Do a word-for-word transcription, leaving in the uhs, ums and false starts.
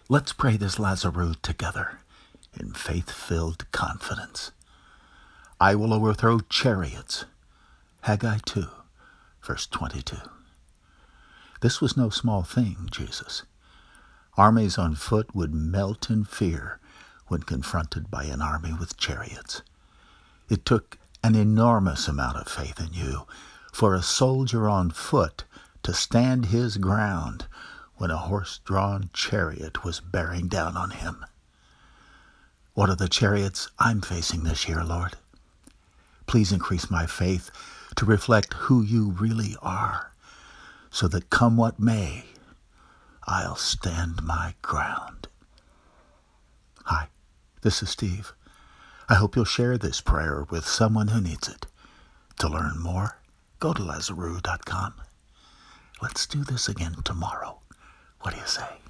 Let's pray this Lazarus together in faith-filled confidence. I will overthrow chariots. Haggai two, verse twenty-two. This was no small thing, Jesus. Armies on foot would melt in fear when confronted by an army with chariots. It took an enormous amount of faith in you for a soldier on foot to stand his ground when a horse-drawn chariot was bearing down on him. What are the chariots I'm facing this year, Lord? Please increase my faith to reflect who you really are, so that come what may, I'll stand my ground. Hi, this is Steve. I hope you'll share this prayer with someone who needs it. To learn more, go to Lazarus dot com. Let's do this again tomorrow. What do you say?